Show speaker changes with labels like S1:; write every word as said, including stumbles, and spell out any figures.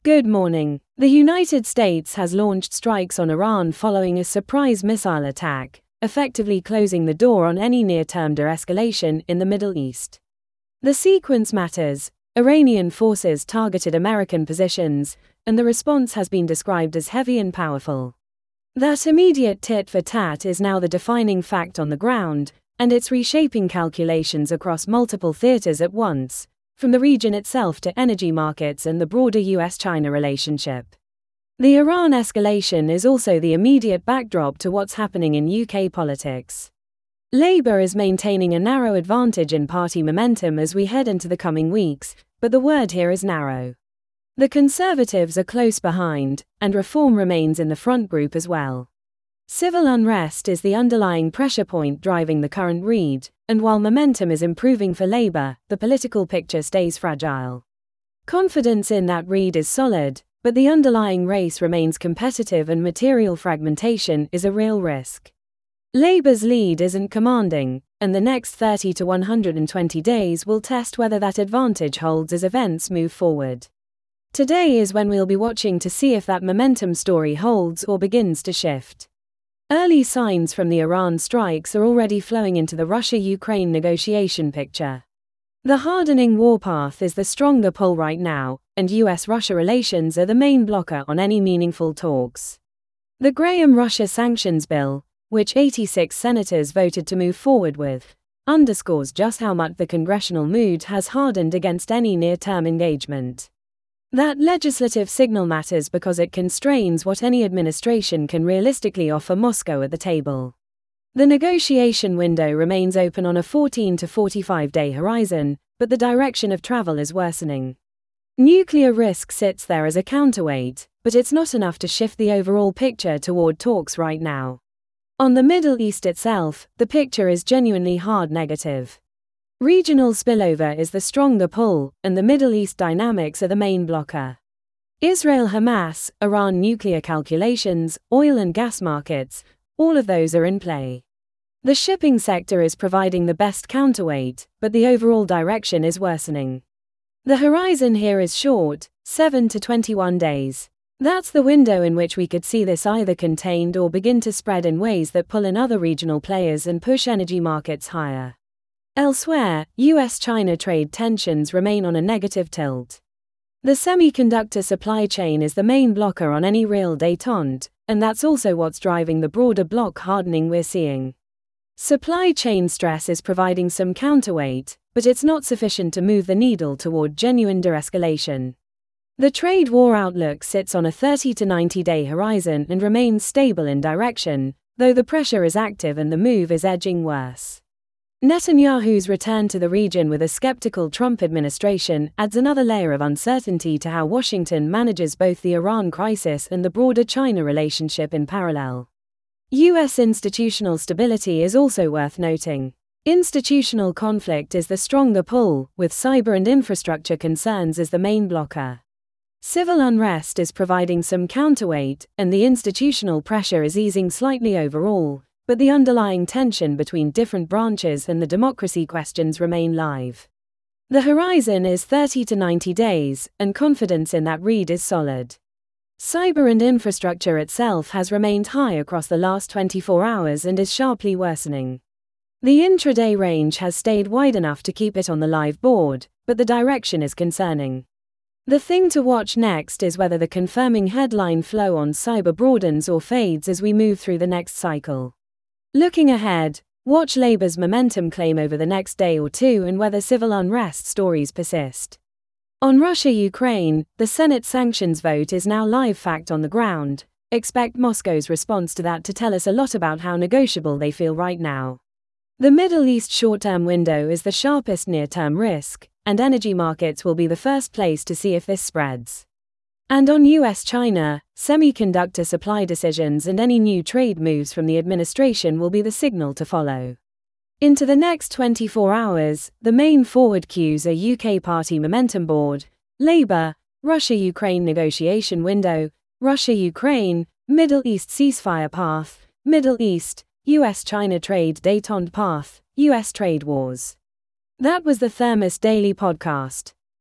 S1: Good morning. The United States has launched strikes on Iran following a surprise missile attack, effectively closing the door on any near-term de-escalation in the Middle East. The sequence matters. Iranian forces targeted American positions, and the response has been described as heavy and powerful. That immediate tit-for-tat is now the defining fact on the ground, and it's reshaping calculations across multiple theaters at once, from the region itself to energy markets and the broader U S China relationship. The Iran escalation is also the immediate backdrop to what's happening in U K politics. Labour is maintaining a narrow advantage in party momentum as we head into the coming weeks, but the word here is narrow. The Conservatives are close behind, and Reform remains in the front group as well. Civil unrest is the underlying pressure point driving the current read, and while momentum is improving for Labour, the political picture stays fragile. Confidence in that read is solid, but the underlying race remains competitive and material fragmentation is a real risk. Labour's lead isn't commanding, and the next thirty to one hundred twenty days will test whether that advantage holds as events move forward. Today is when we'll be watching to see if that momentum story holds or begins to shift. Early signs from the Iran strikes are already flowing into the Russia-Ukraine negotiation picture. The hardening warpath is the stronger pull right now, and U S-Russia relations are the main blocker on any meaningful talks. The Graham-Russia sanctions bill, which eighty-six senators voted to move forward with, underscores just how much the congressional mood has hardened against any near-term engagement. That legislative signal matters because it constrains what any administration can realistically offer Moscow at the table. The negotiation window remains open on a fourteen to forty-five day horizon, but the direction of travel is worsening. Nuclear risk sits there as a counterweight, but it's not enough to shift the overall picture toward talks right now. On the Middle East itself, the picture is genuinely hard negative. Regional spillover is the stronger pull, and the Middle East dynamics are the main blocker. Israel-Hamas, Iran nuclear calculations, oil and gas markets, all of those are in play. The shipping sector is providing the best counterweight, but the overall direction is worsening. The horizon here is short, seven to twenty-one days. That's the window in which we could see this either contained or begin to spread in ways that pull in other regional players and push energy markets higher. Elsewhere, U S China trade tensions remain on a negative tilt. The semiconductor supply chain is the main blocker on any real détente, and that's also what's driving the broader bloc hardening we're seeing. Supply chain stress is providing some counterweight, but it's not sufficient to move the needle toward genuine de-escalation. The trade war outlook sits on a thirty to ninety day horizon and remains stable in direction, though the pressure is active and the move is edging worse. Netanyahu's return to the region with a skeptical Trump administration adds another layer of uncertainty to how Washington manages both the Iran crisis and the broader China relationship in parallel. U S institutional stability is also worth noting. Institutional conflict is the stronger pull, with cyber and infrastructure concerns as the main blocker. Civil unrest is providing some counterweight, and the institutional pressure is easing slightly overall, but the underlying tension between different branches and the democracy questions remain live. The horizon is thirty to ninety days, and confidence in that read is solid. Cyber and infrastructure itself has remained high across the last twenty-four hours and is sharply worsening. The intraday range has stayed wide enough to keep it on the live board, but the direction is concerning. The thing to watch next is whether the confirming headline flow on cyber broadens or fades as we move through the next cycle. Looking ahead, watch Labour's momentum claim over the next day or two and whether civil unrest stories persist. On Russia-Ukraine, the Senate sanctions vote is now live fact on the ground. Expect Moscow's response to that to tell us a lot about how negotiable they feel right now. The Middle East short-term window is the sharpest near-term risk, and energy markets will be the first place to see if this spreads. And on U S China, semiconductor supply decisions and any new trade moves from the administration will be the signal to follow. Into the next twenty-four hours, the main forward cues are U K party momentum board, Labour, Russia-Ukraine negotiation window, Russia-Ukraine, Middle East ceasefire path, Middle East, U S China trade détente path, U S trade wars. That was the Thermos Daily Podcast.